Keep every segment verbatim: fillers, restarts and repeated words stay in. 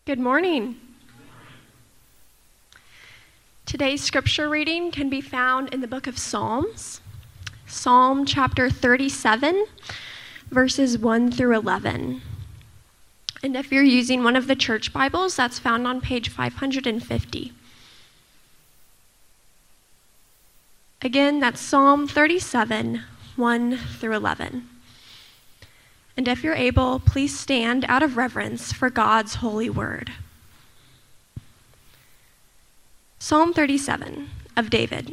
Good morning. Today's scripture reading can be found in the book of Psalms, Psalm chapter thirty-seven, verses one through eleven. And if you're using one of the church Bibles, that's found on page five hundred fifty. Again, that's Psalm thirty-seven, one through eleven. And if you're able, please stand out of reverence for God's holy word. Psalm thirty-seven of David.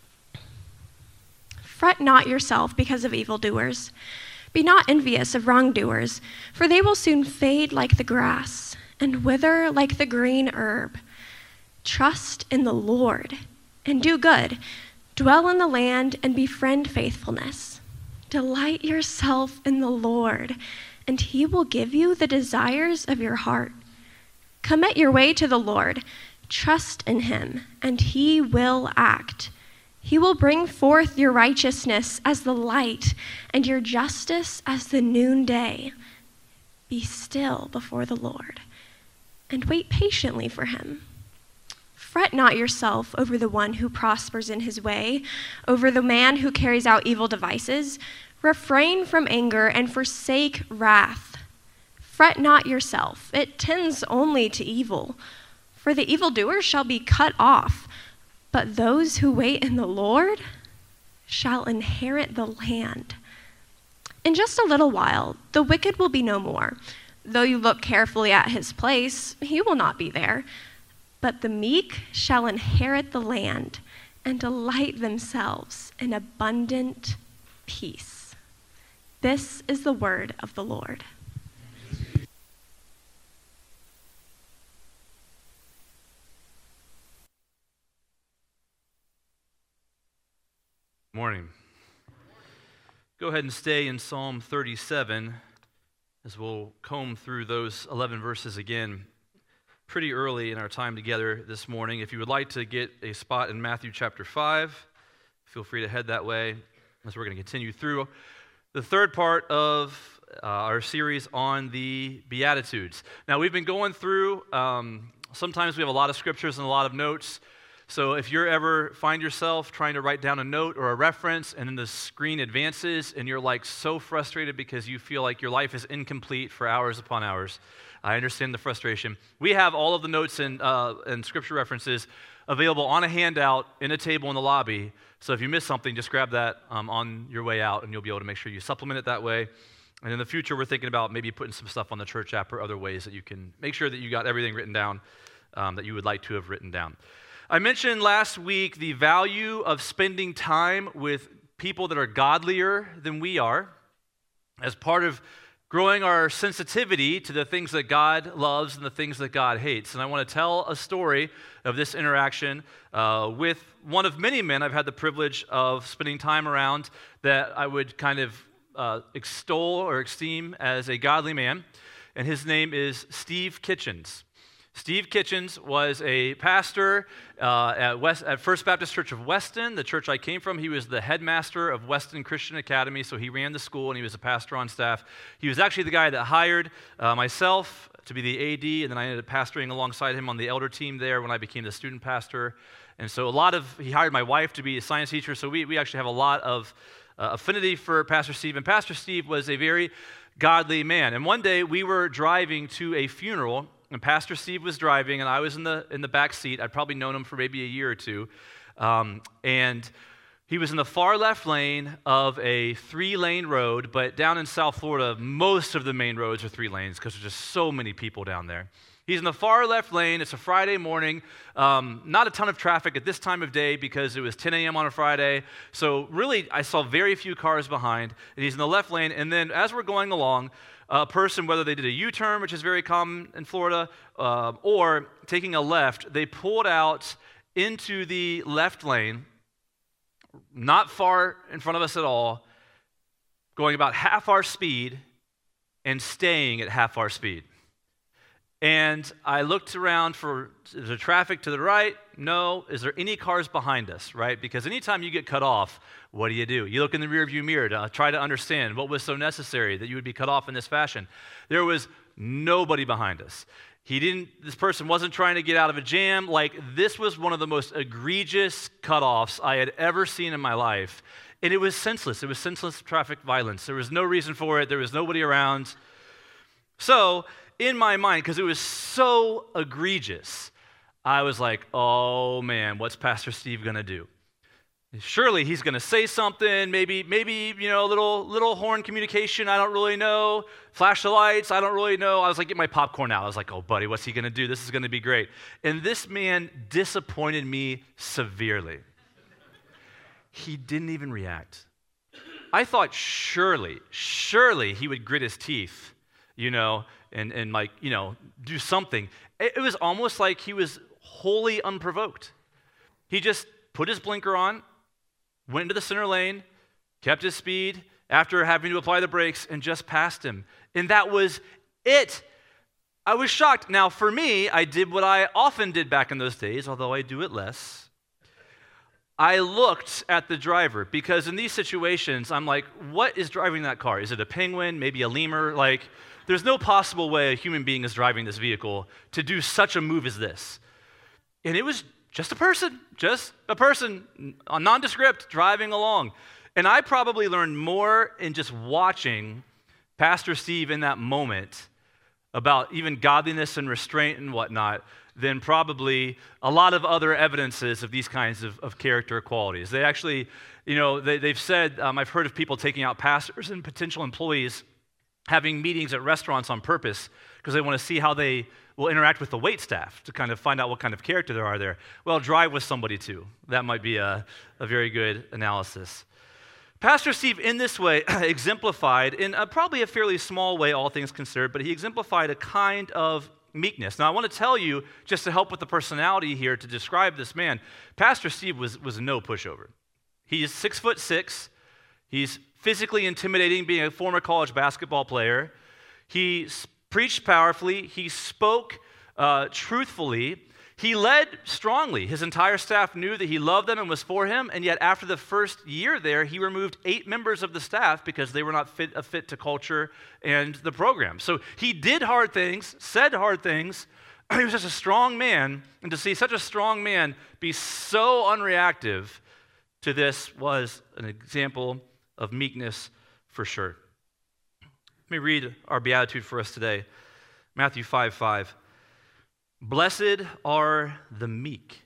Fret not yourself because of evildoers. Be not envious of wrongdoers, for they will soon fade like the grass and wither like the green herb. Trust in the Lord and do good. Dwell in the land and befriend faithfulness. Delight yourself in the Lord, and he will give you the desires of your heart. Commit your way to the Lord. Trust in him, and he will act. He will bring forth your righteousness as the light, and your justice as the noonday. Be still before the Lord, and wait patiently for him. Fret not yourself over the one who prospers in his way, over the man who carries out evil devices. Refrain from anger and forsake wrath. Fret not yourself, it tends only to evil. For the evildoer shall be cut off, but those who wait in the Lord shall inherit the land. In just a little while, the wicked will be no more. Though you look carefully at his place, he will not be there. But the meek shall inherit the land and delight themselves in abundant peace. This is the word of the Lord. Morning. Go ahead and stay in Psalm thirty-seven as we'll comb through those eleven verses again pretty early in our time together this morning. If you would like to get a spot in Matthew chapter five, feel free to head that way as we're going to continue through the third part of uh, our series on the Beatitudes. Now, we've been going through, um, sometimes we have a lot of scriptures and a lot of notes. So if you ever find yourself trying to write down a note or a reference and then the screen advances and you're like so frustrated because you feel like your life is incomplete for hours upon hours, I understand the frustration. We have all of the notes and, uh, and scripture references available on a handout in a table in the lobby. So if you miss something, just grab that um, on your way out and you'll be able to make sure you supplement it that way. And in the future, we're thinking about maybe putting some stuff on the church app or other ways that you can make sure that you got everything written down um, that you would like to have written down. I mentioned last week the value of spending time with people that are godlier than we are as part of growing our sensitivity to the things that God loves and the things that God hates. And I want to tell a story of this interaction uh, with one of many men I've had the privilege of spending time around that I would kind of uh, extol or esteem as a godly man. And his name is Steve Kitchens. Steve Kitchens was a pastor uh, at, West, at First Baptist Church of Weston, the church I came from. He was the headmaster of Weston Christian Academy, so he ran the school and he was a pastor on staff. He was actually the guy that hired uh, myself to be the A D, and then I ended up pastoring alongside him on the elder team there when I became the student pastor. And so a lot of, he hired my wife to be a science teacher, so we, we actually have a lot of uh, affinity for Pastor Steve. And Pastor Steve was a very godly man. And one day we were driving to a funeral, and Pastor Steve was driving, and I was in the in the back seat. I'd probably known him for maybe a year or two. Um, and he was in the far left lane of a three-lane road, but down in South Florida, most of the main roads are three lanes because there's just so many people down there. He's in the far left lane. It's a Friday morning. Um, not a ton of traffic at this time of day because it was ten a.m. on a Friday. So really, I saw very few cars behind. And he's in the left lane. And then as we're going along, a person, whether they did a U-turn, which is very common in Florida, uh, or taking a left, they pulled out into the left lane, not far in front of us at all, going about half our speed and staying at half our speed. And I looked around for, is there traffic to the right? No. Is there any cars behind us, right? Because anytime you get cut off, what do you do? You look in the rearview mirror to try to understand what was so necessary that you would be cut off in this fashion. There was nobody behind us. He didn't, this person wasn't trying to get out of a jam. Like, this was one of the most egregious cutoffs I had ever seen in my life. And it was senseless. It was senseless traffic violence. There was no reason for it. There was nobody around. So, in my mind, because it was so egregious, I was like, oh man, what's Pastor Steve going to do? Surely he's going to say something, maybe, maybe, you know, a little, little horn communication, I don't really know. Flash the lights, I don't really know. I was like, get my popcorn out. I was like, oh, buddy, what's he going to do? This is going to be great. And this man disappointed me severely. He didn't even react. I thought surely, surely he would grit his teeth, you know, and, and like, you know, do something. It, it was almost like he was wholly unprovoked. He just put his blinker on, went into the center lane, kept his speed after having to apply the brakes, and just passed him. And that was it. I was shocked. Now, for me, I did what I often did back in those days, although I do it less. I looked at the driver, because in these situations, I'm like, what is driving that car? Is it a penguin, maybe a lemur? Like, there's no possible way a human being is driving this vehicle to do such a move as this. And it was just a person, just a person, a nondescript, driving along. And I probably learned more in just watching Pastor Steve in that moment about even godliness and restraint and whatnot than probably a lot of other evidences of these kinds of, of character qualities. They actually, you know, they, they've said, um, I've heard of people taking out pastors and potential employees having meetings at restaurants on purpose because they want to see how they will interact with the wait staff to kind of find out what kind of character there are there. Well, drive with somebody too. That might be a, a very good analysis. Pastor Steve, in this way, exemplified, in a, probably a fairly small way, all things considered, but he exemplified a kind of meekness. Now, I want to tell you, just to help with the personality here to describe this man, Pastor Steve was, was no pushover. He's six foot six. He's physically intimidating, being a former college basketball player. He preached powerfully. He spoke uh, truthfully. He led strongly. His entire staff knew that he loved them and was for him, and yet after the first year there, he removed eight members of the staff because they were not fit, a fit to culture and the program. So he did hard things, said hard things. He was just a strong man, and to see such a strong man be so unreactive to this was an example of meekness for sure. Let me read our beatitude for us today. Matthew five five. Blessed are the meek,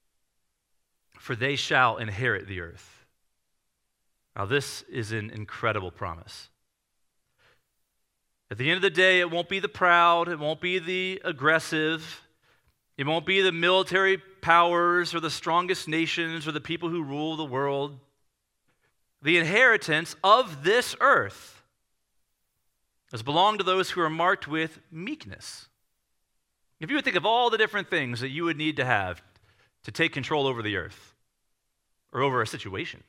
for they shall inherit the earth. Now, this is an incredible promise. At the end of the day, it won't be the proud, it won't be the aggressive, it won't be the military powers or the strongest nations or the people who rule the world. The inheritance of this earth has belonged to those who are marked with meekness. If you would think of all the different things that you would need to have to take control over the earth or over a situation,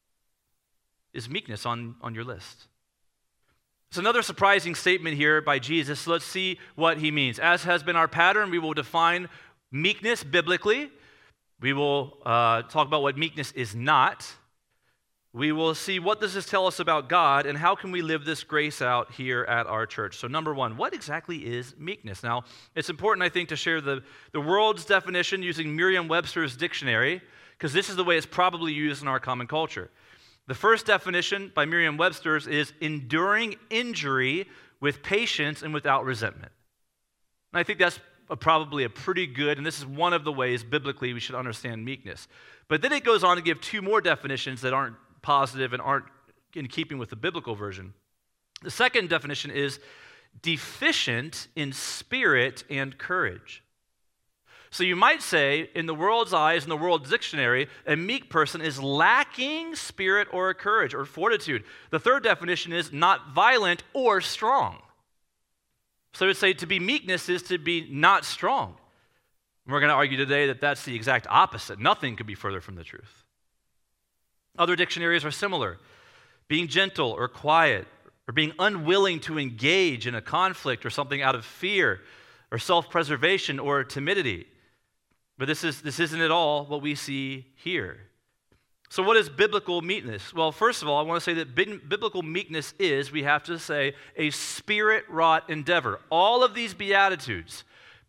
is meekness on, on your list? It's another surprising statement here by Jesus. So let's see what he means. As has been our pattern, we will define meekness biblically. We will uh, talk about what meekness is not. We will see what does this tell us about God and how can we live this grace out here at our church. So number one, what exactly is meekness? Now, it's important, I think, to share the, the world's definition using Merriam-Webster's dictionary, because this is the way it's probably used in our common culture. The first definition by Merriam-Webster's is enduring injury with patience and without resentment. And I think that's a, probably a pretty good, and this is one of the ways biblically we should understand meekness. But then it goes on to give two more definitions that aren't positive and aren't in keeping with the biblical version. The second definition is deficient in spirit and courage. So you might say, in the world's eyes, in the world's dictionary, a meek person is lacking spirit or courage or fortitude. The third definition is not violent or strong. So I would say to be meekness is to be not strong. We're going to argue today that that's the exact opposite. Nothing could be further from the truth. Other dictionaries are similar. Being gentle or quiet, or being unwilling to engage in a conflict or something out of fear or self-preservation or timidity. But this, is, this isn't at all what we see here. So what is biblical meekness? Well, first of all, I want to say that biblical meekness is, we have to say, a spirit-wrought endeavor. All of these Beatitudes,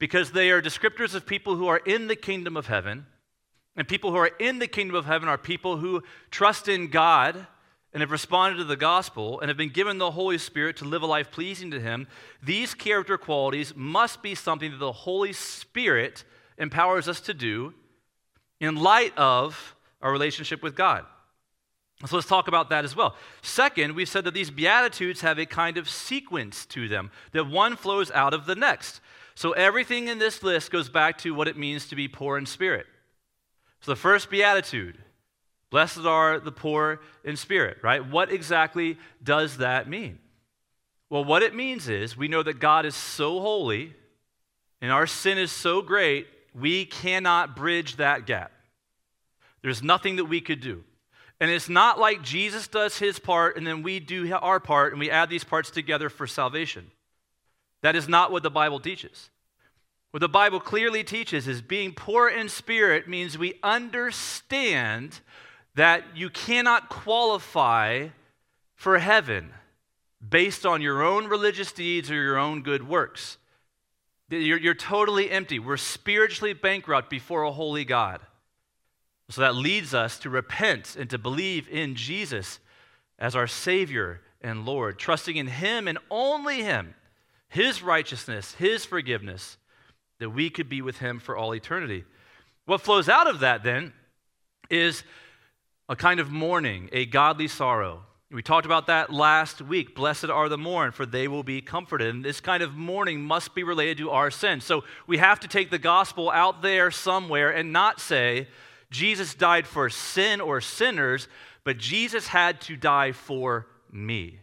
because they are descriptors of people who are in the kingdom of heaven. And people who are in the kingdom of heaven are people who trust in God and have responded to the gospel and have been given the Holy Spirit to live a life pleasing to him. These character qualities must be something that the Holy Spirit empowers us to do in light of our relationship with God. So let's talk about that as well. Second, we said that these Beatitudes have a kind of sequence to them, that one flows out of the next. So everything in this list goes back to what it means to be poor in spirit. So the first Beatitude, blessed are the poor in spirit, right? What exactly does that mean? Well, what it means is we know that God is so holy and our sin is so great, we cannot bridge that gap. There's nothing that we could do. And it's not like Jesus does his part and then we do our part and we add these parts together for salvation. That is not what the Bible teaches. What the Bible clearly teaches is being poor in spirit means we understand that you cannot qualify for heaven based on your own religious deeds or your own good works. You're, you're totally empty. We're spiritually bankrupt before a holy God. So that leads us to repent and to believe in Jesus as our Savior and Lord, trusting in him and only him, his righteousness, his forgiveness, that we could be with him for all eternity. What flows out of that then is a kind of mourning, a godly sorrow. We talked about that last week. Blessed are the mourn, for they will be comforted. And this kind of mourning must be related to our sin. So we have to take the gospel out there somewhere and not say, Jesus died for sin or sinners, but Jesus had to die for me.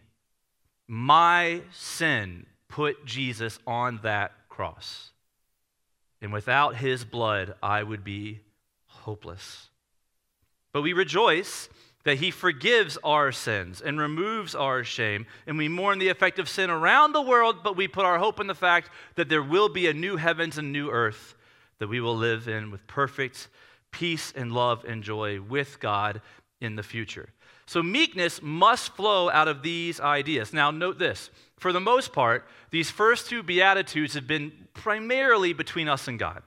My sin put Jesus on that cross. And without his blood, I would be hopeless. But we rejoice that he forgives our sins and removes our shame, and we mourn the effect of sin around the world, but we put our hope in the fact that there will be a new heavens and new earth that we will live in with perfect peace and love and joy with God in the future. So meekness must flow out of these ideas. Now note this, for the most part, these first two Beatitudes have been primarily between us and God.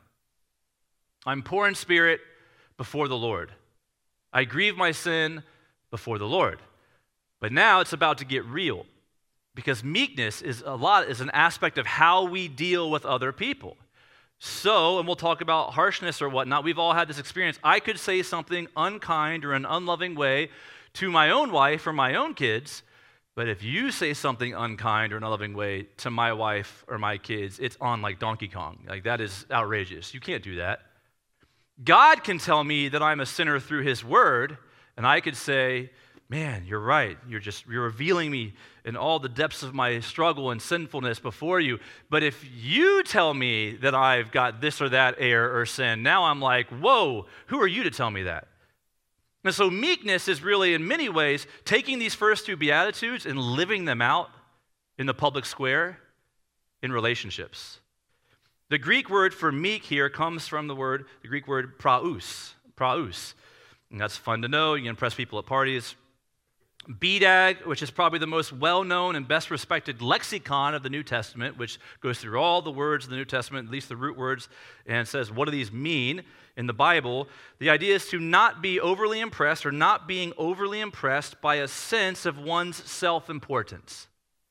I'm poor in spirit before the Lord. I grieve my sin before the Lord. But now it's about to get real, because meekness is a lot is an aspect of how we deal with other people. So, and we'll talk about harshness or whatnot, we've all had this experience. I could say something unkind or an unloving way to my own wife or my own kids, but if you say something unkind or an unloving way to my wife or my kids, it's on like Donkey Kong. Like, that is outrageous. You can't do that. God can tell me that I'm a sinner through his word, and I could say, man, you're right. You're just, you're revealing me in all the depths of my struggle and sinfulness before you. But if you tell me that I've got this or that error or sin, now I'm like, whoa, who are you to tell me that? And so meekness is really, in many ways, taking these first two Beatitudes and living them out in the public square in relationships. The Greek word for meek here comes from the word, the Greek word praus, praus. And that's fun to know. You can impress people at parties. B D A G, which is probably the most well-known and best respected lexicon of the New Testament, which goes through all the words of the New Testament, at least the root words, and says, what do these mean in the Bible? The idea is to not be overly impressed or not being overly impressed by a sense of one's self-importance.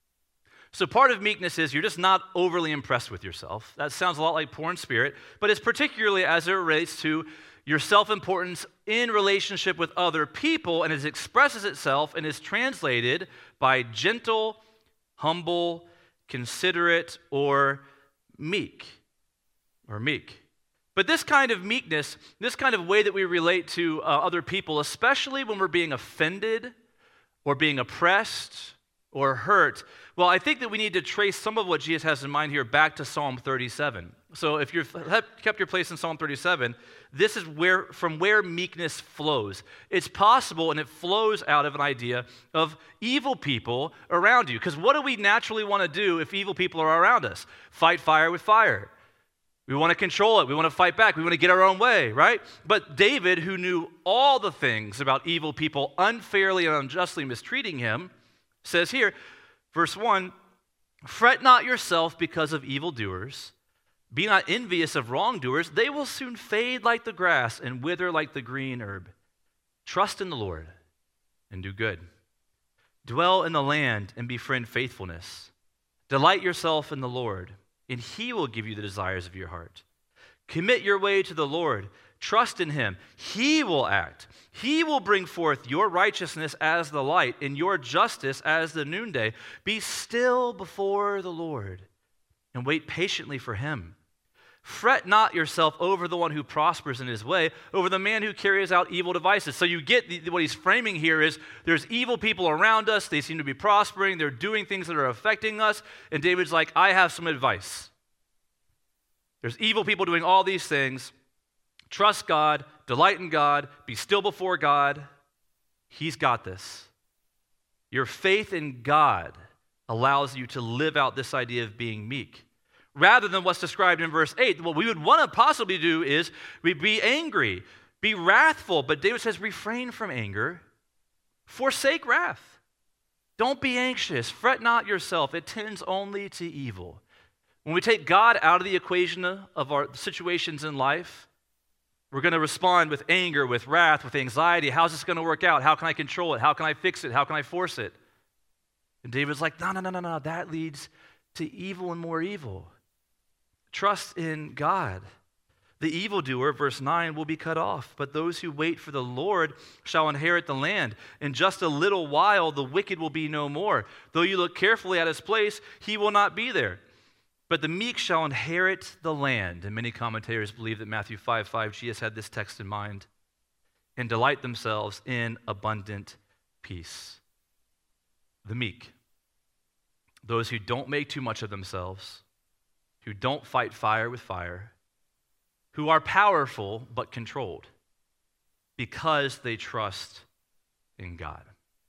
So part of meekness is you're just not overly impressed with yourself. That sounds a lot like poor in spirit, but it's particularly as it relates to your self-importance in relationship with other people, and it expresses itself and is translated by gentle, humble, considerate, or meek, or meek. But this kind of meekness, this kind of way that we relate to uh, other people, especially when we're being offended or being oppressed or hurt, well, I think that we need to trace some of what Jesus has in mind here back to Psalm thirty-seven. So if you've kept your place in Psalm thirty-seven, this is where from where meekness flows. It's possible, and it flows out of an idea of evil people around you. Because what do we naturally want to do if evil people are around us? Fight fire with fire. We want to control it. We want to fight back. We want to get our own way, right? But David, who knew all the things about evil people unfairly and unjustly mistreating him, says here, verse one, fret not yourself because of evildoers, Be not envious of wrongdoers. They will soon fade like the grass and wither like the green herb. Trust in the Lord and do good. Dwell in the land and befriend faithfulness. Delight yourself in the Lord, and he will give you the desires of your heart. Commit your way to the Lord. Trust in him. He will act. He will bring forth your righteousness as the light and your justice as the noonday. Be still before the Lord and wait patiently for him. Fret not yourself over the one who prospers in his way, over the man who carries out evil devices. So you get the, what he's framing here is there's evil people around us. They seem to be prospering. They're doing things that are affecting us. And David's like, I have some advice. There's evil people doing all these things. Trust God, delight in God, be still before God. He's got this. Your faith in God allows you to live out this idea of being meek. Rather than what's described in verse eight, what we would want to possibly do is we be angry, be wrathful. But David says, refrain from anger, forsake wrath. Don't be anxious, fret not yourself. It tends only to evil. When we take God out of the equation of our situations in life, we're going to respond with anger, with wrath, with anxiety. How's this going to work out? How can I control it? How can I fix it? How can I force it? And David's like, no, no, no, no, no. That leads to evil and more evil. Trust in God. The evildoer, verse nine, will be cut off, but those who wait for the Lord shall inherit the land. In just a little while, the wicked will be no more. Though you look carefully at his place, he will not be there. But the meek shall inherit the land. And many commentators believe that Matthew five five, Jesus had this text in mind. And delight themselves in abundant peace. The meek. Those who don't make too much of themselves, who don't fight fire with fire, who are powerful but controlled because they trust in God.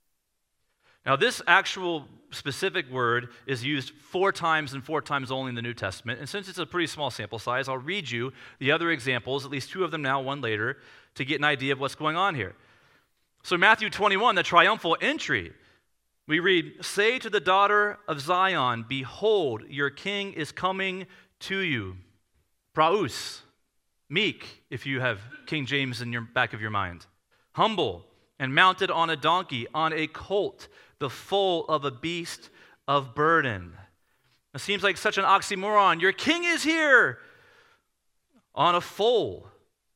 Now, this actual specific word is used four times and four times only in the New Testament. And since it's a pretty small sample size, I'll read you the other examples, at least two of them now, one later, to get an idea of what's going on here. So Matthew twenty-one, the triumphal entry, we read, say to the daughter of Zion, behold, your king is coming to you. Praus, meek, if you have King James in your back of your mind. Humble and mounted on a donkey, on a colt, the foal of a beast of burden. It seems like such an oxymoron. Your king is here on a foal,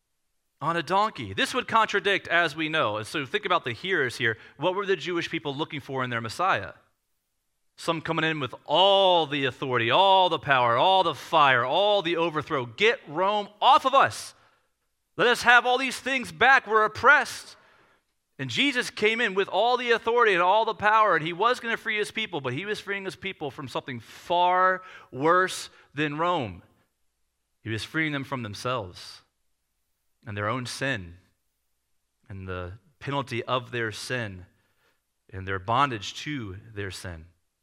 on a donkey. This would contradict, as we know. And so think about the hearers here. What were the Jewish people looking for in their Messiah? Some coming in with all the authority, all the power, all the fire, all the overthrow. Get Rome off of us. Let us have all these things back. We're oppressed. And Jesus came in with all the authority and all the power, and he was going to free his people, but he was freeing his people from something far worse than Rome. He was freeing them from themselves and their own sin and the penalty of their sin and their bondage to their sin.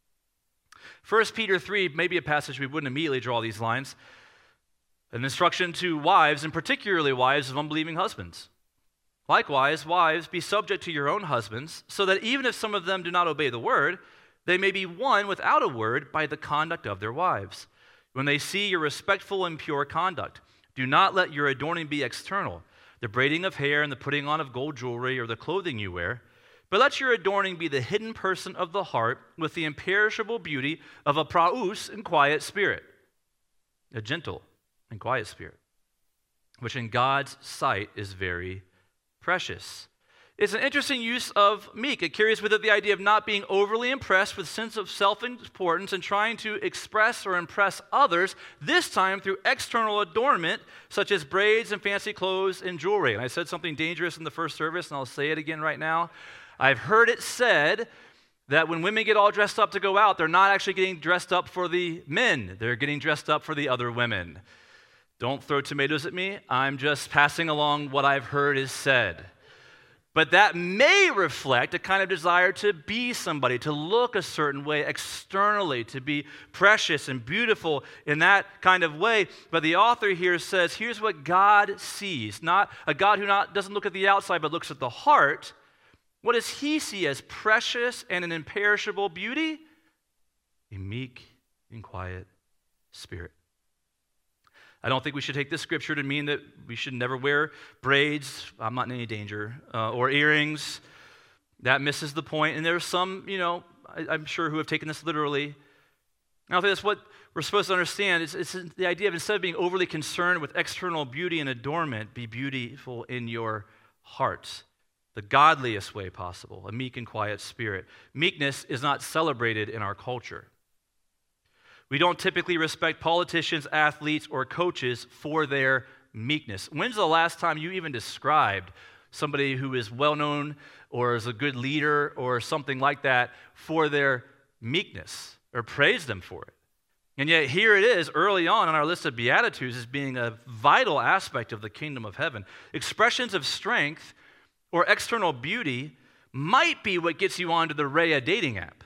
First Peter three, maybe a passage we wouldn't immediately draw these lines. An instruction to wives, and particularly wives of unbelieving husbands. Likewise, wives, be subject to your own husbands, so that even if some of them do not obey the word, they may be won without a word by the conduct of their wives. When they see your respectful and pure conduct, do not let your adorning be external, the braiding of hair and the putting on of gold jewelry or the clothing you wear, but let your adorning be the hidden person of the heart with the imperishable beauty of a praus and quiet spirit, a gentle and quiet spirit, which in God's sight is very precious. It's an interesting use of meek. It carries with it the idea of not being overly impressed with sense of self-importance and trying to express or impress others, this time through external adornment, such as braids and fancy clothes and jewelry. And I said something dangerous in the first service, and I'll say it again right now. I've heard it said that when women get all dressed up to go out, they're not actually getting dressed up for the men. They're getting dressed up for the other women. Don't throw tomatoes at me. I'm just passing along what I've heard is said. But that may reflect a kind of desire to be somebody, to look a certain way externally, to be precious and beautiful in that kind of way. But the author here says, here's what God sees. Not a God who not, doesn't look at the outside but looks at the heart. What does he see as precious and an imperishable beauty? A meek and quiet spirit. I don't think we should take this scripture to mean that we should never wear braids. I'm not in any danger. Uh, or earrings. That misses the point. And there's some, you know, I, I'm sure who have taken this literally. I don't think that's what we're supposed to understand. It's, it's the idea of instead of being overly concerned with external beauty and adornment, be beautiful in your heart. The godliest way possible, a meek and quiet spirit. Meekness is not celebrated in our culture. We don't typically respect politicians, athletes, or coaches for their meekness. When's the last time you even described somebody who is well-known or is a good leader or something like that for their meekness or praised them for it? And yet here it is early on on our list of Beatitudes as being a vital aspect of the kingdom of heaven. Expressions of strength or external beauty might be what gets you onto the Raya dating app.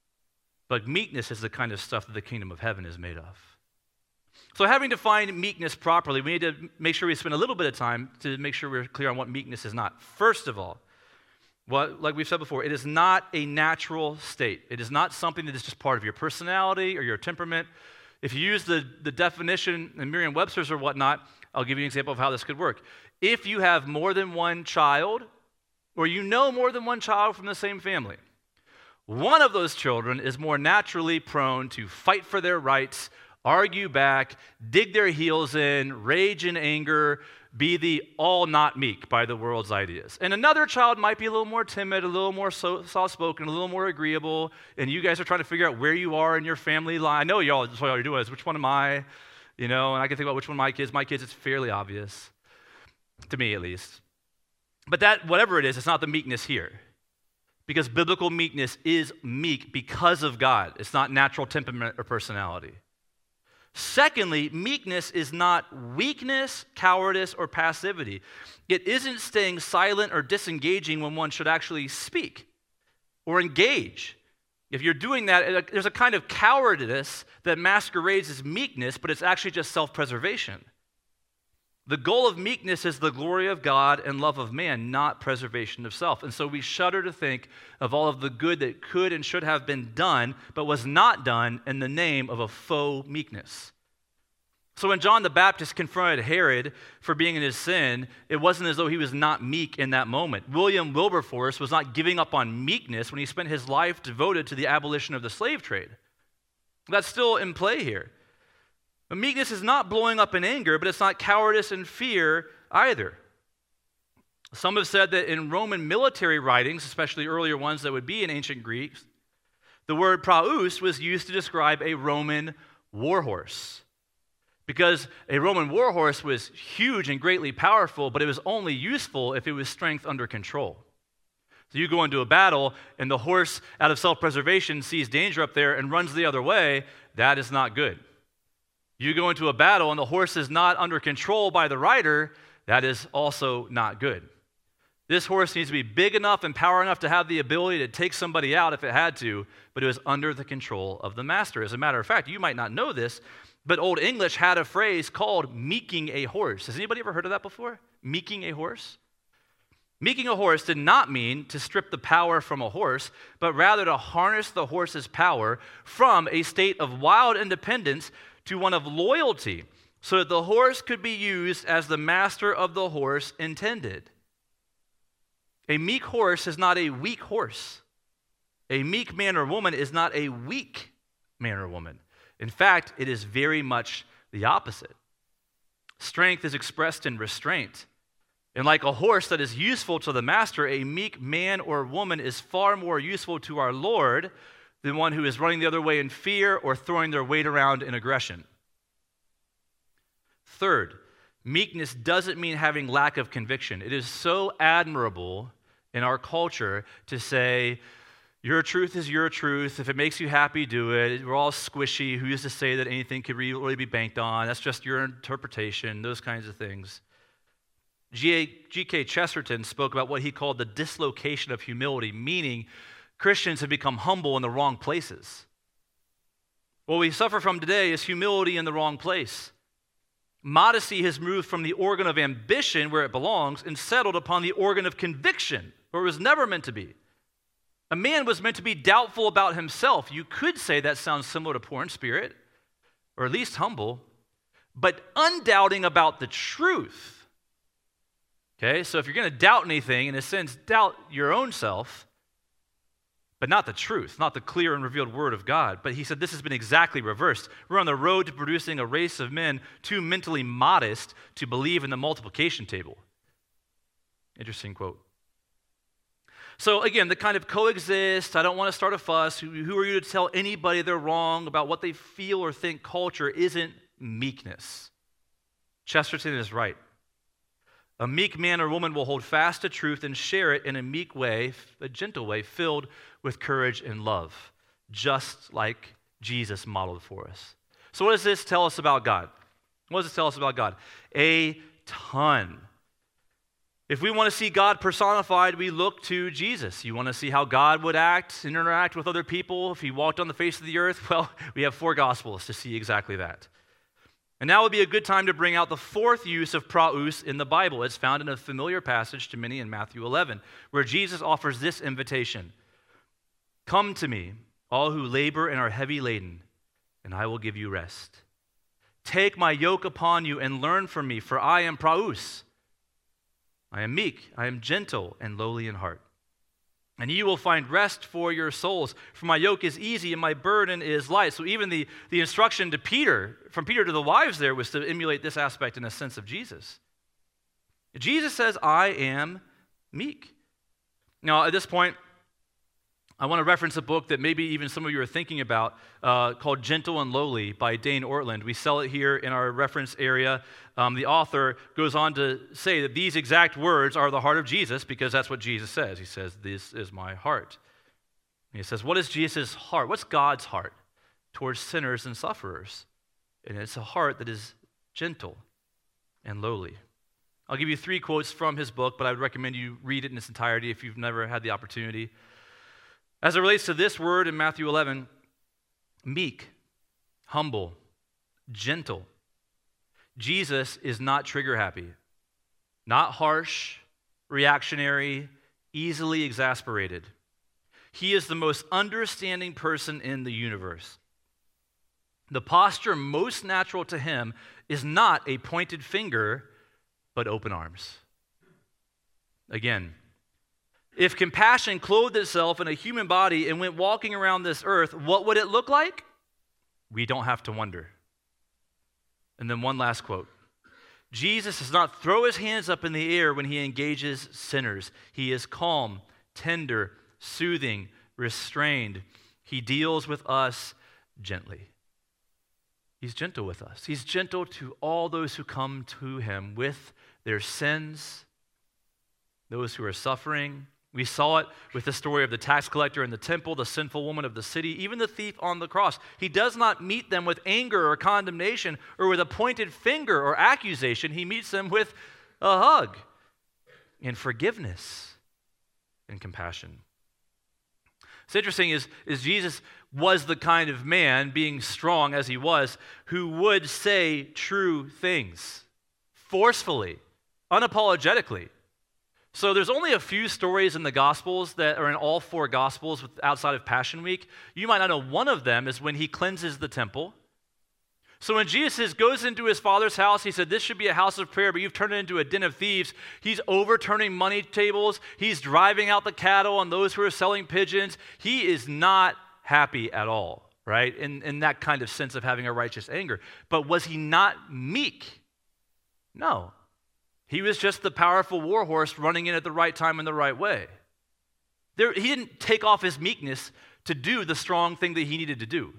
But meekness is the kind of stuff that the kingdom of heaven is made of. So having defined meekness properly, we need to make sure we spend a little bit of time to make sure we're clear on what meekness is not. First of all, what, like we've said before, it is not a natural state. It is not something that is just part of your personality or your temperament. If you use the, the definition in Merriam-Webster's or whatnot, I'll give you an example of how this could work. If you have more than one child, or you know more than one child from the same family, one of those children is more naturally prone to fight for their rights, argue back, dig their heels in, rage and anger, be the all not meek by the world's ideas. And another child might be a little more timid, a little more so, soft-spoken, a little more agreeable, and you guys are trying to figure out where you are in your family line. I know y'all, that's what y'all are doing is, which one am I? You know, and I can think about which one of my kids. My kids, it's fairly obvious, to me at least. But that, whatever it is, it's not the meekness here. Because biblical meekness is meek because of God. It's not natural temperament or personality. Secondly, meekness is not weakness, cowardice, or passivity. It isn't staying silent or disengaging when one should actually speak or engage. If you're doing that, there's a kind of cowardice that masquerades as meekness, but it's actually just self-preservation. The goal of meekness is the glory of God and love of man, not preservation of self. And so we shudder to think of all of the good that could and should have been done, but was not done in the name of a faux meekness. So when John the Baptist confronted Herod for being in his sin, it wasn't as though he was not meek in that moment. William Wilberforce was not giving up on meekness when he spent his life devoted to the abolition of the slave trade. That's still in play here. But meekness is not blowing up in anger, but it's not cowardice and fear either. Some have said that in Roman military writings, especially earlier ones that would be in ancient Greek, the word praus was used to describe a Roman warhorse. Because a Roman warhorse was huge and greatly powerful, but it was only useful if it was strength under control. So you go into a battle, and the horse, out of self-preservation, sees danger up there and runs the other way. That is not good. You go into a battle and the horse is not under control by the rider, that is also not good. This horse needs to be big enough and power enough to have the ability to take somebody out if it had to, but it was under the control of the master. As a matter of fact, you might not know this, but Old English had a phrase called meeking a horse. Has anybody ever heard of that before? Meeking a horse? Meeking a horse did not mean to strip the power from a horse, but rather to harness the horse's power from a state of wild independence to one of loyalty, so that the horse could be used as the master of the horse intended. A meek horse is not a weak horse. A meek man or woman is not a weak man or woman. In fact, it is very much the opposite. Strength is expressed in restraint. And like a horse that is useful to the master, a meek man or woman is far more useful to our Lord than one who is running the other way in fear or throwing their weight around in aggression. Third, meekness doesn't mean having lack of conviction. It is so admirable in our culture to say, your truth is your truth. If it makes you happy, do it. We're all squishy. Who used to say that anything could really be banked on? That's just your interpretation, those kinds of things. G K Chesterton spoke about what he called the dislocation of humility, meaning Christians have become humble in the wrong places. What we suffer from today is humility in the wrong place. Modesty has moved from the organ of ambition, where it belongs, and settled upon the organ of conviction, where it was never meant to be. A man was meant to be doubtful about himself. You could say that sounds similar to poor in spirit, or at least humble. but undoubting about the truth. Okay, so if you're going to doubt anything, in a sense, doubt your own self, but not the truth, not the clear and revealed word of God. But he said this has been exactly reversed. We're on the road to producing a race of men too mentally modest to believe in the multiplication table. Interesting quote. So again, the kind of coexist, I don't want to start a fuss, who, who are you to tell anybody they're wrong about what they feel or think culture isn't meekness. Chesterton is right. A meek man or woman will hold fast to truth and share it in a meek way, a gentle way, filled with courage and love, just like Jesus modeled for us. So what does this tell us about God? What does it tell us about God? A ton. If we want to see God personified, we look to Jesus. You want to see how God would act and interact with other people if he walked on the face of the earth? Well, we have four Gospels to see exactly that. And now would be a good time to bring out the fourth use of praus in the Bible. It's found in a familiar passage to many in Matthew eleven, where Jesus offers this invitation. Come to me, all who labor and are heavy laden, and I will give you rest. Take my yoke upon you and learn from me, for I am praus. I am meek, I am gentle and lowly in heart. And you will find rest for your souls, for my yoke is easy and my burden is light. So even the, the instruction to Peter, from Peter to the wives there, was to emulate this aspect in a sense of Jesus. Jesus says, I am meek. Now, at this point, I want to reference a book that maybe even some of you are thinking about uh, called Gentle and Lowly by Dane Ortland. We sell it here in our reference area. Um, the author goes on to say that these exact words are the heart of Jesus because that's what Jesus says. He says, this is my heart. And he says, what is Jesus' heart? What's God's heart towards sinners and sufferers? And it's a heart that is gentle and lowly. I'll give you three quotes from his book, but I would recommend you read it in its entirety if you've never had the opportunity. As it relates to this word in Matthew eleven, meek, humble, gentle. Jesus is not trigger happy, not harsh, reactionary, easily exasperated. He is the most understanding person in the universe. The posture most natural to him is not a pointed finger, but open arms. Again, if compassion clothed itself in a human body and went walking around this earth, what would it look like? We don't have to wonder. And then one last quote. Jesus does not throw his hands up in the air when he engages sinners. He is calm, tender, soothing, restrained. He deals with us gently. He's gentle with us. He's gentle to all those who come to him with their sins, those who are suffering. We saw it with the story of the tax collector in the temple, the sinful woman of the city, even the thief on the cross. He does not meet them with anger or condemnation or with a pointed finger or accusation. He meets them with a hug and forgiveness and compassion. What's interesting is, is Jesus was the kind of man, being strong as he was, who would say true things forcefully, unapologetically. So there's only a few stories in the Gospels that are in all four Gospels outside of Passion Week. You might not know one of them is when he cleanses the temple. So when Jesus goes into his Father's house, he said, this should be a house of prayer, but you've turned it into a den of thieves. He's overturning money tables. He's driving out the cattle and those who are selling pigeons. He is not happy at all, right? In, in that kind of sense of having a righteous anger. But was he not meek? No. He was just the powerful war horse running in at the right time in the right way. There, he didn't take off his meekness to do the strong thing that he needed to do.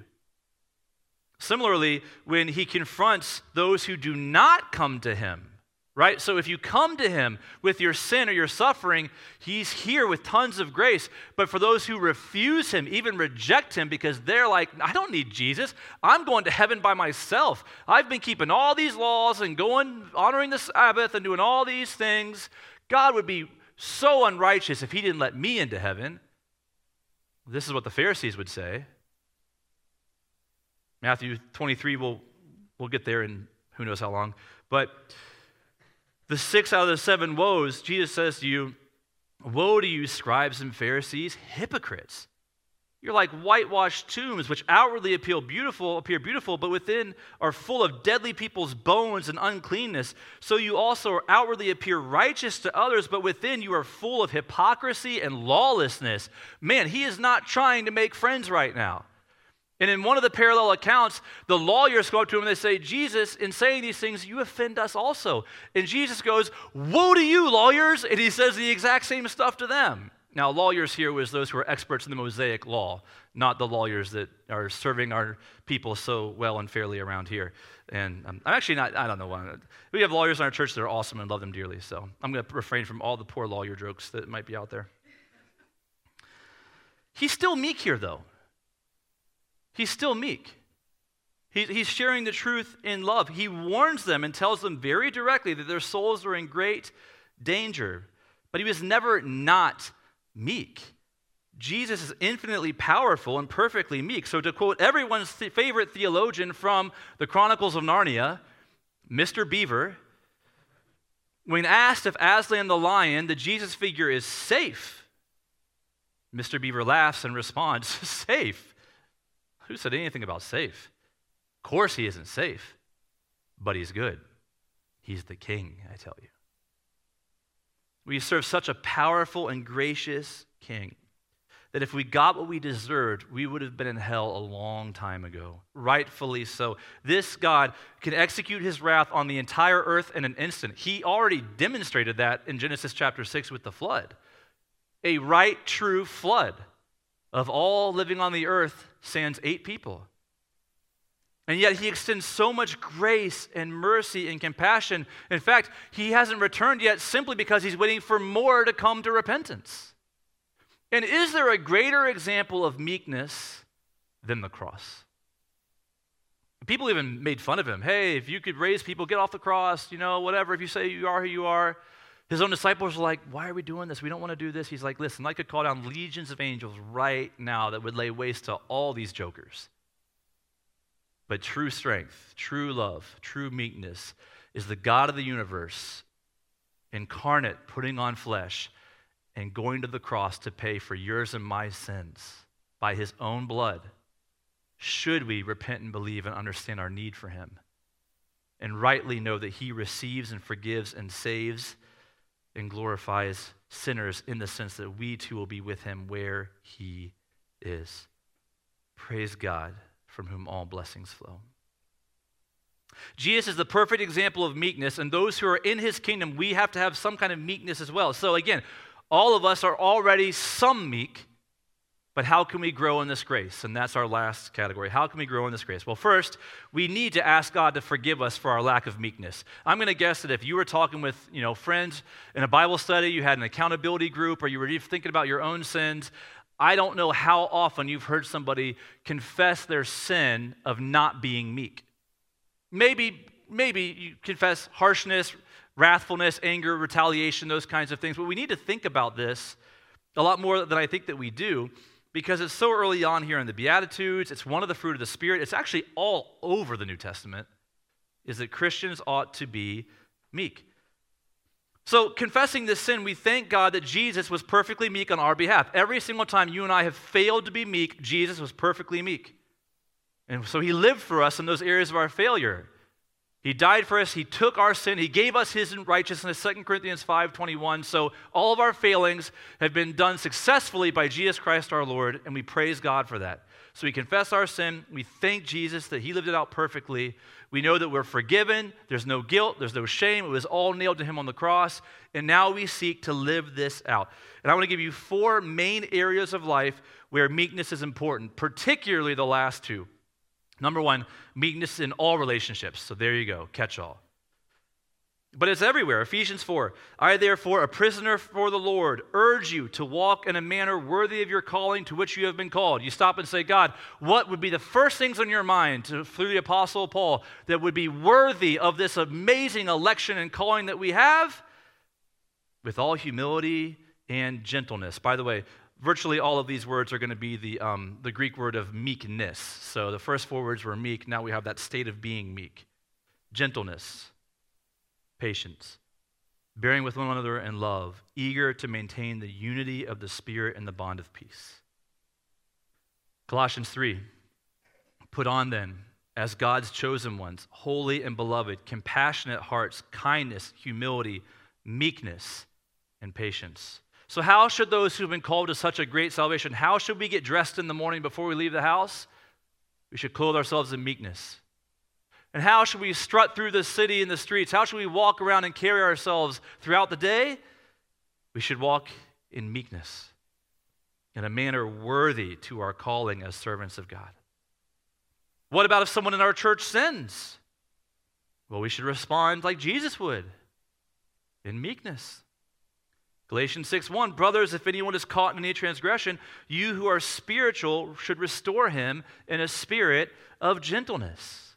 Similarly, when he confronts those who do not come to him, right? So if you come to him with your sin or your suffering, he's here with tons of grace. But for those who refuse him, even reject him because they're like, I don't need Jesus. I'm going to heaven by myself. I've been keeping all these laws and going, honoring the Sabbath and doing all these things. God would be so unrighteous if he didn't let me into heaven. This is what the Pharisees would say. Matthew twenty-three, we'll, we'll get there in who knows how long. But the six out of the seven woes, Jesus says to you, woe to you, scribes and Pharisees, hypocrites. You're like whitewashed tombs, which outwardly appear beautiful, appear beautiful, but within are full of deadly people's bones and uncleanness. So you also outwardly appear righteous to others, but within you are full of hypocrisy and lawlessness. Man, he is not trying to make friends right now. And in one of the parallel accounts, the lawyers go up to him and they say, Jesus, in saying these things, you offend us also. And Jesus goes, woe to you, lawyers! And he says the exact same stuff to them. Now, lawyers here was those who are experts in the Mosaic law, not the lawyers that are serving our people so well and fairly around here. And um, I'm actually not, I don't know why. We have lawyers in our church that are awesome and love them dearly, so I'm going to refrain from all the poor lawyer jokes that might be out there. He's still meek here, though. He's still meek. He, he's sharing the truth in love. He warns them and tells them very directly that their souls are in great danger. But he was never not meek. Jesus is infinitely powerful and perfectly meek. So to quote everyone's th- favorite theologian from the Chronicles of Narnia, Mister Beaver, when asked if Aslan the lion, the Jesus figure, is safe, Mister Beaver laughs and responds, safe? Who said anything about safe? Of course he isn't safe, but he's good. He's the king, I tell you. We serve such a powerful and gracious king that if we got what we deserved, we would have been in hell a long time ago, rightfully so. This God can execute his wrath on the entire earth in an instant. He already demonstrated that in Genesis chapter six with the flood. A right, true flood of all living on the earth sans eight people. And yet he extends so much grace and mercy and compassion. In fact, he hasn't returned yet simply because he's waiting for more to come to repentance. And is there a greater example of meekness than the cross? People even made fun of him. Hey, if you could raise people, get off the cross, you know, whatever. If you say you are who you are. His own disciples were like, why are we doing this? We don't want to do this. He's like, listen, I could call down legions of angels right now that would lay waste to all these jokers. But true strength, true love, true meekness is the God of the universe, incarnate, putting on flesh, and going to the cross to pay for yours and my sins by his own blood, should we repent and believe and understand our need for him, and rightly know that he receives and forgives and saves and glorifies sinners in the sense that we too will be with him where he is. Praise God, from whom all blessings flow. Jesus is the perfect example of meekness, and those who are in his kingdom, we have to have some kind of meekness as well. So again, all of us are already some meek, but how can we grow in this grace? And that's our last category. How can we grow in this grace? Well, first, we need to ask God to forgive us for our lack of meekness. I'm going to guess that if you were talking with, you know, friends in a Bible study, you had an accountability group, or you were thinking about your own sins, I don't know how often you've heard somebody confess their sin of not being meek. Maybe, maybe you confess harshness, wrathfulness, anger, retaliation, those kinds of things. But we need to think about this a lot more than I think that we do, because it's so early on here in the Beatitudes. It's one of the fruit of the Spirit. It's actually all over the New Testament, is that Christians ought to be meek. So confessing this sin, we thank God that Jesus was perfectly meek on our behalf. Every single time you and I have failed to be meek, Jesus was perfectly meek. And so he lived for us in those areas of our failure. He died for us. He took our sin. He gave us his righteousness, Second Corinthians five twenty-one. So all of our failings have been done successfully by Jesus Christ our Lord, and we praise God for that. So we confess our sin. We thank Jesus that he lived it out perfectly. We know that we're forgiven. There's no guilt. There's no shame. It was all nailed to him on the cross. And now we seek to live this out. And I want to give you four main areas of life where meekness is important, particularly the last two. Number one, meekness in all relationships. So there you go, catch all. But it's everywhere. Ephesians four, I therefore, a prisoner for the Lord, urge you to walk in a manner worthy of your calling to which you have been called. You stop and say, God, what would be the first things on your mind to, through the Apostle Paul that would be worthy of this amazing election and calling that we have? With all humility and gentleness. By the way, virtually all of these words are going to be the, um, the Greek word of meekness. So the first four words were meek. Now we have that state of being meek. Gentleness. Patience, bearing with one another in love, eager to maintain the unity of the Spirit and the bond of peace. Colossians three, put on then, as God's chosen ones, holy and beloved, compassionate hearts, kindness, humility, meekness, and patience. So how should those who've been called to such a great salvation, how should we get dressed in the morning before we leave the house? We should clothe ourselves in meekness. And how should we strut through the city and the streets? How should we walk around and carry ourselves throughout the day? We should walk in meekness, in a manner worthy to our calling as servants of God. What about if someone in our church sins? Well, we should respond like Jesus would, in meekness. Galatians six one, brothers, if anyone is caught in any transgression, you who are spiritual should restore him in a spirit of gentleness.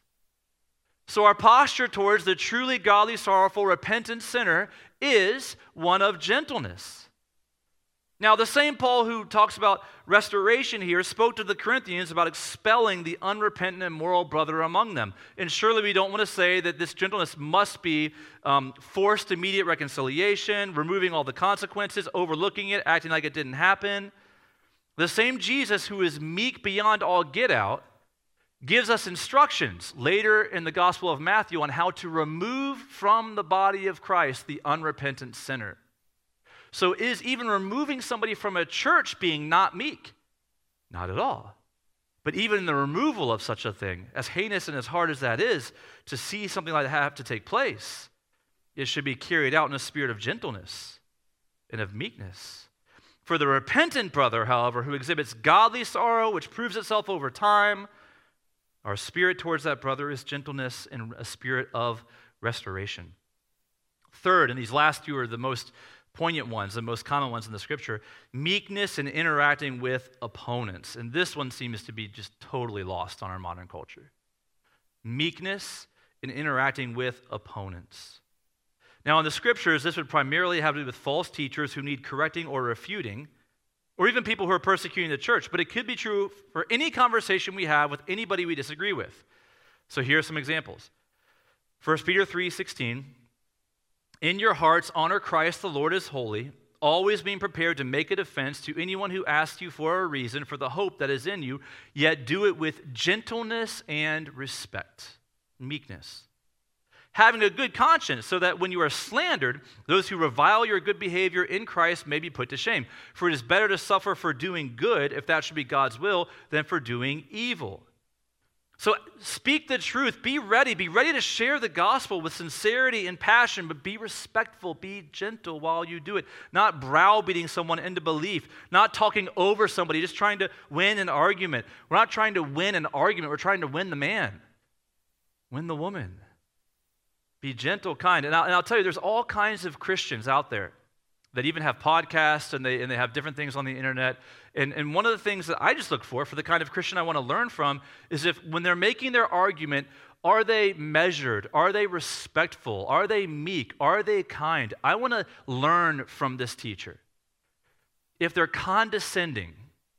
So our posture towards the truly godly, sorrowful, repentant sinner is one of gentleness. Now, the same Paul who talks about restoration here spoke to the Corinthians about expelling the unrepentant and immoral brother among them. And surely we don't want to say that this gentleness must be um, forced immediate reconciliation, removing all the consequences, overlooking it, acting like it didn't happen. The same Jesus who is meek beyond all get out gives us instructions later in the Gospel of Matthew on how to remove from the body of Christ the unrepentant sinner. So is even removing somebody from a church being not meek? Not at all. But even in the removal of such a thing, as heinous and as hard as that is, to see something like that have to take place, it should be carried out in a spirit of gentleness and of meekness. For the repentant brother, however, who exhibits godly sorrow, which proves itself over time, our spirit towards that brother is gentleness and a spirit of restoration. Third, and these last two are the most poignant ones, the most common ones in the scripture, meekness in interacting with opponents. And this one seems to be just totally lost on our modern culture. Meekness in interacting with opponents. Now, in the scriptures, this would primarily have to do with false teachers who need correcting or refuting, or even people who are persecuting the church. But it could be true for any conversation we have with anybody we disagree with. So here are some examples. First Peter three sixteen, in your hearts, honor Christ the Lord as holy, always being prepared to make a defense to anyone who asks you for a reason for the hope that is in you, yet do it with gentleness and respect, meekness. Having a good conscience so that when you are slandered, those who revile your good behavior in Christ may be put to shame. For it is better to suffer for doing good, if that should be God's will, than for doing evil. So speak the truth, be ready, be ready to share the gospel with sincerity and passion, but be respectful, be gentle while you do it. Not browbeating someone into belief, not talking over somebody, just trying to win an argument. We're not trying to win an argument, we're trying to win the man, win the woman. Be gentle, kind. And I'll, and I'll tell you, there's all kinds of Christians out there that even have podcasts and they and they have different things on the internet. And, and one of the things that I just look for, for the kind of Christian I want to learn from, is if when they're making their argument, are they measured? Are they respectful? Are they meek? Are they kind? I want to learn from this teacher. If they're condescending,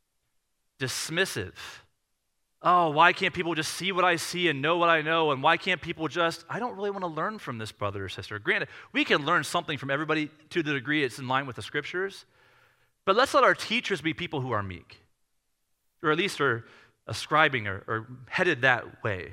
dismissive, oh, why can't people just see what I see and know what I know? And why can't people just, I don't really want to learn from this brother or sister. Granted, we can learn something from everybody to the degree it's in line with the scriptures. But let's let our teachers be people who are meek, or at least are ascribing or, or headed that way.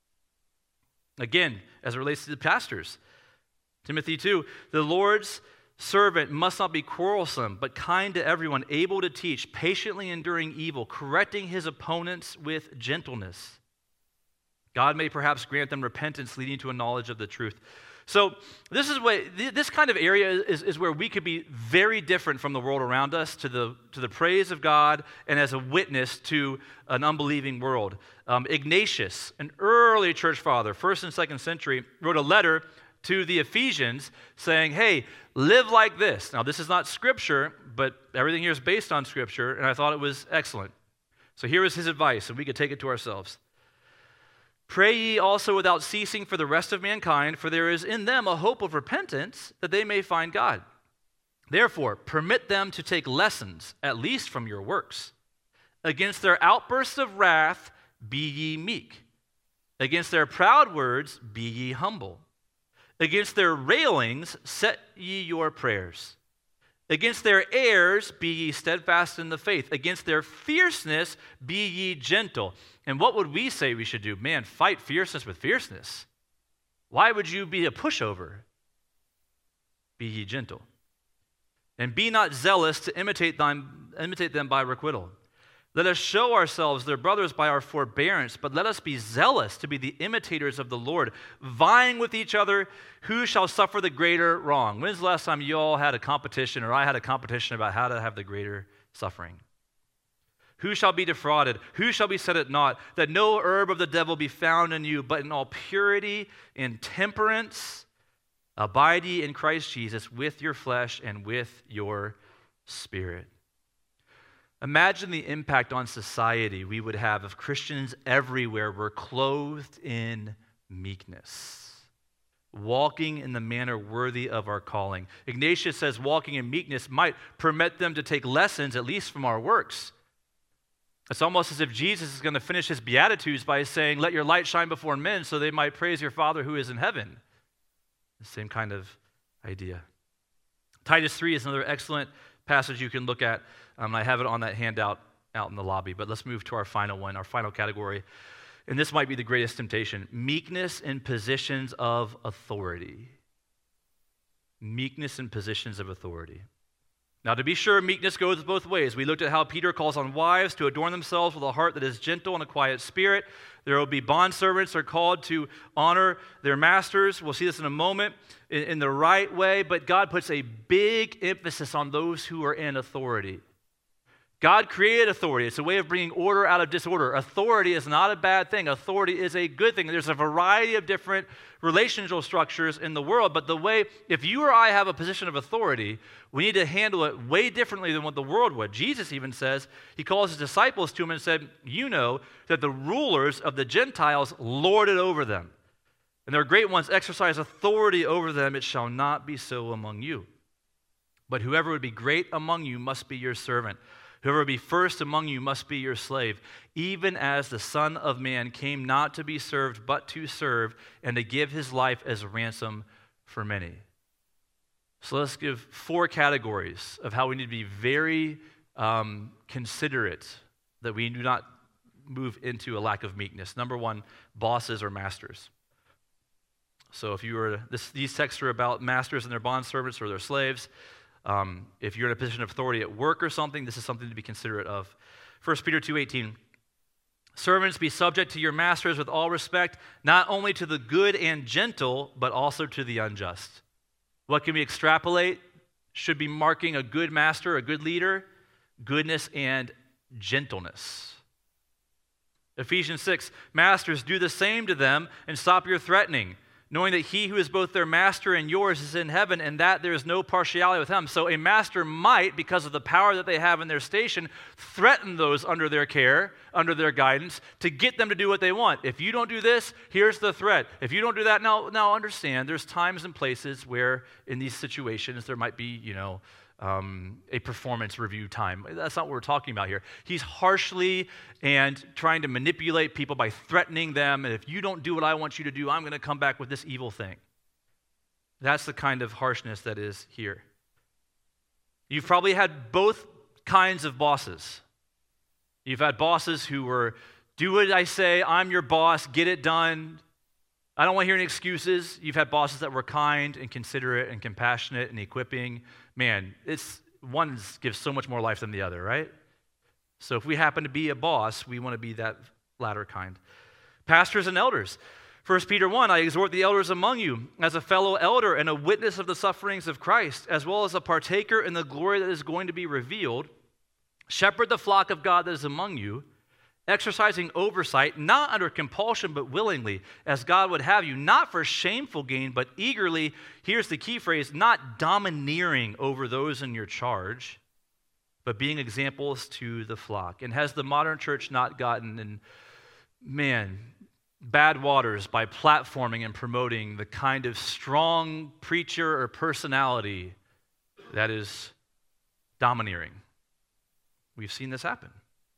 Again, as it relates to the pastors, Timothy two, the Lord's servant must not be quarrelsome, but kind to everyone, able to teach, patiently enduring evil, correcting his opponents with gentleness. God may perhaps grant them repentance leading to a knowledge of the truth. So this is what this kind of area is, is where we could be very different from the world around us to the, to the praise of God and as a witness to an unbelieving world. Um, Ignatius, an early church father, first and second century, wrote a letter to the Ephesians saying, hey, live like this. Now, this is not scripture, but everything here is based on scripture, and I thought it was excellent. So here is his advice, and we could take it to ourselves. Pray ye also without ceasing for the rest of mankind, for there is in them a hope of repentance, that they may find God. Therefore, permit them to take lessons, at least from your works. Against their outbursts of wrath, be ye meek. Against their proud words, be ye humble. Against their railings, set ye your prayers. Against their heirs, be ye steadfast in the faith. Against their fierceness, be ye gentle. And what would we say we should do? Man, fight fierceness with fierceness. Why would you be a pushover? Be ye gentle. And be not zealous to imitate them, imitate them by requital. Let us show ourselves their brothers by our forbearance, but let us be zealous to be the imitators of the Lord, vying with each other who shall suffer the greater wrong. When's the last time you all had a competition, or I had a competition about how to have the greater suffering? Who shall be defrauded? Who shall be set at naught? That no herb of the devil be found in you, but in all purity and temperance abide ye in Christ Jesus with your flesh and with your spirit. Imagine the impact on society we would have if Christians everywhere were clothed in meekness, walking in the manner worthy of our calling. Ignatius says walking in meekness might permit them to take lessons, at least from our works. It's almost as if Jesus is going to finish his Beatitudes by saying, let your light shine before men so they might praise your Father who is in heaven. The same kind of idea. Titus three is another excellent passage you can look at. Um, I have it on that handout out in the lobby, but let's move to our final one, our final category. And this might be the greatest temptation: meekness in positions of authority. Meekness in positions of authority. Now, to be sure, meekness goes both ways. We looked at how Peter calls on wives to adorn themselves with a heart that is gentle and a quiet spirit. There will be bondservants who are called to honor their masters. We'll see this in a moment in, in the right way, but God puts a big emphasis on those who are in authority. God created authority. It's a way of bringing order out of disorder. Authority is not a bad thing. Authority is a good thing. There's a variety of different relational structures in the world, but the way, if you or I have a position of authority, we need to handle it way differently than what the world would. Jesus even says, he calls his disciples to him and said, you know that the rulers of the Gentiles lord it over them, and their great ones exercise authority over them. It shall not be so among you. But whoever would be great among you must be your servant. Whoever be first among you must be your slave, even as the Son of Man came not to be served, but to serve, and to give his life as a ransom for many. So let's give four categories of how we need to be very um, considerate that we do not move into a lack of meekness. Number one, bosses or masters. So if you were, this, these texts are about masters and their bondservants or their slaves. Um, if you're in a position of authority at work or something, this is something to be considerate of. First Peter two eighteen, servants, be subject to your masters with all respect, not only to the good and gentle, but also to the unjust. What can we extrapolate? Should be marking a good master, a good leader, goodness and gentleness. Ephesians six, masters, do the same to them and stop your threatening, knowing that he who is both their master and yours is in heaven, and that there is no partiality with him. So a master might, because of the power that they have in their station, threaten those under their care, under their guidance, to get them to do what they want. If you don't do this, here's the threat. If you don't do that, now, now understand, there's times and places where in these situations there might be, you know, Um, a performance review time. That's not what we're talking about here. He's harshly and trying to manipulate people by threatening them, and if you don't do what I want you to do, I'm going to come back with this evil thing. That's the kind of harshness that is here. You've probably had both kinds of bosses. You've had bosses who were, do what I say, I'm your boss, get it done. I don't want to hear any excuses. You've had bosses that were kind and considerate and compassionate and equipping. Man, it's one gives so much more life than the other, right? So if we happen to be a boss, we want to be that latter kind. Pastors and elders. First Peter one, I exhort the elders among you as a fellow elder and a witness of the sufferings of Christ, as well as a partaker in the glory that is going to be revealed. Shepherd the flock of God that is among you, exercising oversight, not under compulsion, but willingly, as God would have you, not for shameful gain, but eagerly, here's the key phrase, not domineering over those in your charge, but being examples to the flock. And has the modern church not gotten in, man, bad waters by platforming and promoting the kind of strong preacher or personality that is domineering? We've seen this happen.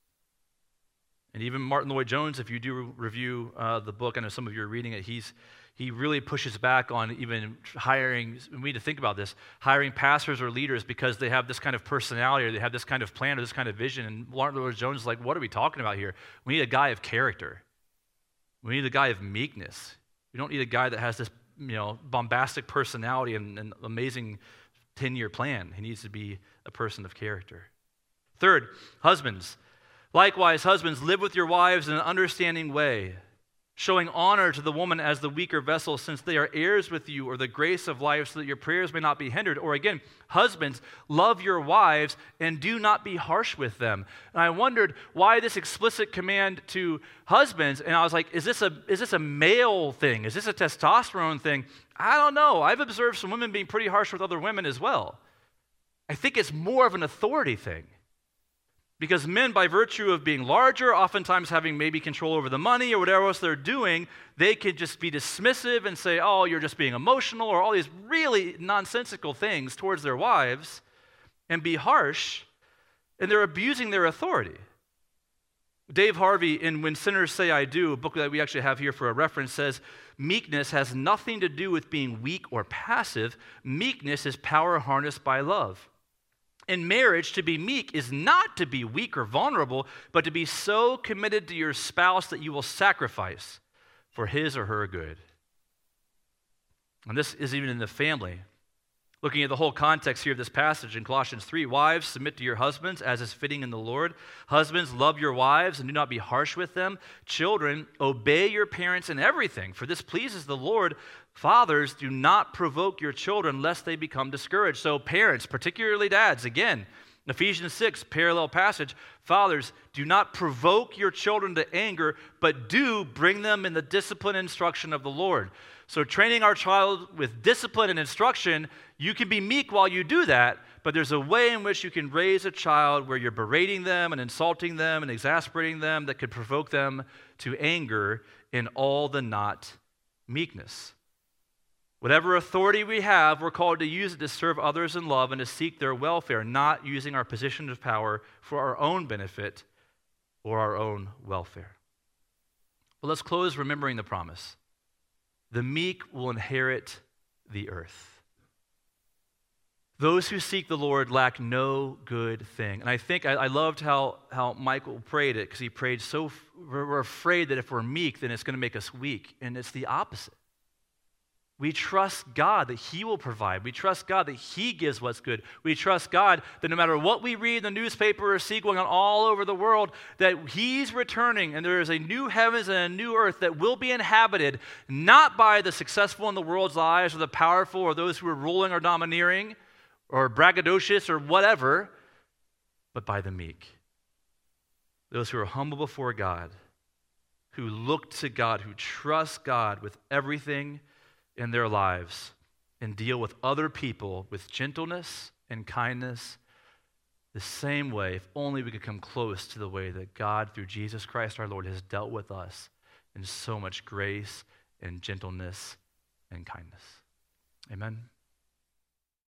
And even Martin Lloyd-Jones, if you do review uh, the book, I know some of you are reading it, he's he really pushes back on even hiring, we need to think about this, hiring pastors or leaders because they have this kind of personality or they have this kind of plan or this kind of vision. And Martin Lloyd-Jones is like, what are we talking about here? We need a guy of character. We need a guy of meekness. We don't need a guy that has this, you know, bombastic personality and an amazing ten-year plan. He needs to be a person of character. Third, husbands. Likewise, husbands, live with your wives in an understanding way, showing honor to the woman as the weaker vessel, since they are heirs with you, or the grace of life, so that your prayers may not be hindered. Or again, husbands, love your wives and do not be harsh with them. And I wondered why this explicit command to husbands, and I was like, is this a is this a male thing? Is this a testosterone thing? I don't know. I've observed some women being pretty harsh with other women as well. I think it's more of an authority thing. Because men, by virtue of being larger, oftentimes having maybe control over the money or whatever else they're doing, they could just be dismissive and say, oh, you're just being emotional, or all these really nonsensical things towards their wives and be harsh, and they're abusing their authority. Dave Harvey, in When Sinners Say I Do, a book that we actually have here for a reference, says, meekness has nothing to do with being weak or passive. Meekness is power harnessed by love. In marriage, to be meek is not to be weak or vulnerable, but to be so committed to your spouse that you will sacrifice for his or her good. And this is even in the family. Looking at the whole context here of this passage in Colossians three, wives, submit to your husbands as is fitting in the Lord. Husbands, love your wives and do not be harsh with them. Children, obey your parents in everything, for this pleases the Lord. Fathers, do not provoke your children lest they become discouraged. So parents, particularly dads, again, Ephesians six, parallel passage. Fathers, do not provoke your children to anger, but do bring them in the discipline and instruction of the Lord. So training our child with discipline and instruction, you can be meek while you do that, but there's a way in which you can raise a child where you're berating them and insulting them and exasperating them that could provoke them to anger in all the not meekness. Whatever authority we have, we're called to use it to serve others in love and to seek their welfare, not using our position of power for our own benefit or our own welfare. But let's close remembering the promise. The meek will inherit the earth. Those who seek the Lord lack no good thing. And I think I, I loved how, how Michael prayed it, because he prayed so, we're afraid that if we're meek, then it's going to make us weak. And it's the opposite. We trust God that He will provide. We trust God that He gives what's good. We trust God that no matter what we read in the newspaper or see going on all over the world, that He's returning and there is a new heavens and a new earth that will be inhabited not by the successful in the world's lives or the powerful or those who are ruling or domineering or braggadocious or whatever, but by the meek. Those who are humble before God, who look to God, who trust God with everything in their lives and deal with other people with gentleness and kindness the same way, if only we could come close to the way that God, through Jesus Christ our Lord, has dealt with us in so much grace and gentleness and kindness. Amen.